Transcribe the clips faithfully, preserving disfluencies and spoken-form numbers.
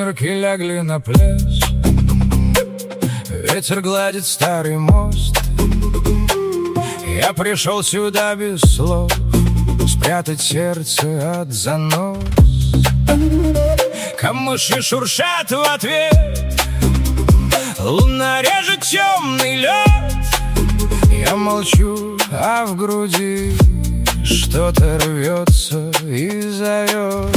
Сумерки лягли на пляж, ветер гладит старый мост. Я пришел сюда без слов, спрятать сердце от занос. Камыши шуршат в ответ, луна режет темный лед. Я молчу, а в груди что-то рвется и зовет.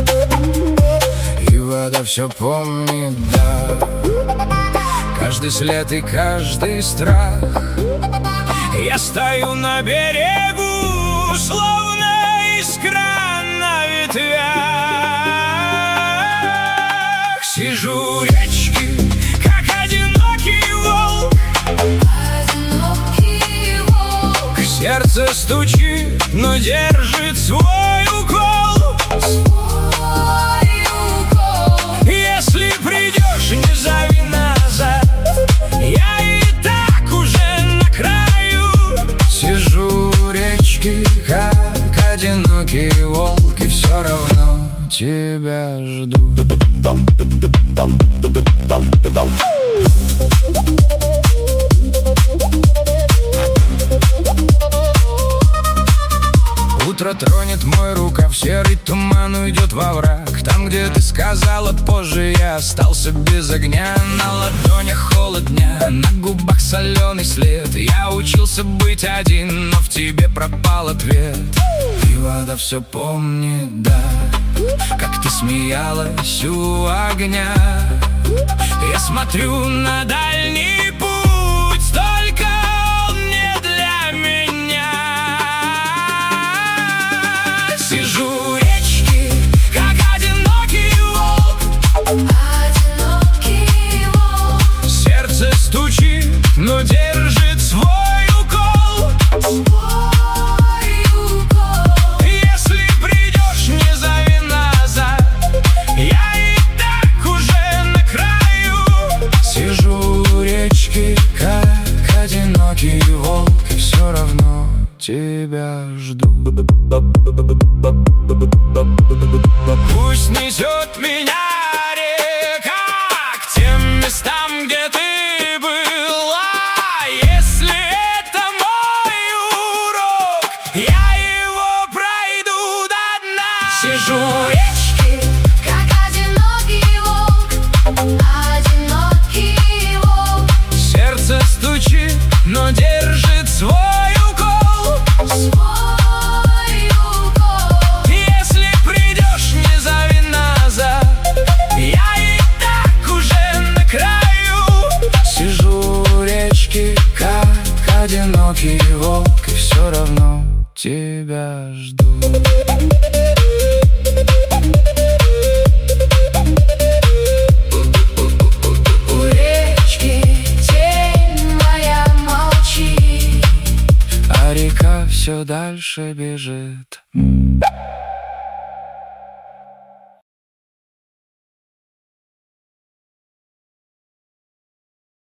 И вода все помнит, да, каждый след и каждый страх. Я стою на берегу, словно искра на ветвях. Сижу у речки, как одинокий волк. Одинокий волк. Сердце стучит, но держит свой укол. Свой укол. Если придешь, не зови назад, я и так уже на краю. Сижу у речки, как одинокий волк, и все равно тебя жду. Утро тронет мой рукав, серый туман уйдет во враг. Там, где ты сказала позже, я остался без огня. На ладонях холод дня, на губах соленый след. Я учился быть один, но в тебе пропал ответ. И вода все помнит, да, как ты смеялась у огня. Я смотрю на дальний путь, только он не для меня. Сижу у речки, как одинокий волк. Одинокий волк. Сердце стучит, но держит свой укол. Свой укол. Если придешь, не зови назад, я и так уже на краю. Сижу у речки, как одинокий волк, и все равно тебя жду. Пусть несет меня река к тем местам, где ты была. Если это мой урок, я его пройду до дна. Сижу у речки, как одинокий волк. Одинокий волк. Сердце стучит, но держит свой укол. Свой укол. Если придешь, не зови назад, я и так уже на краю. Сижу у речки, как одинокий волк, и все равно тебя жду. У речки тень моя молчит, а река все дальше бежит.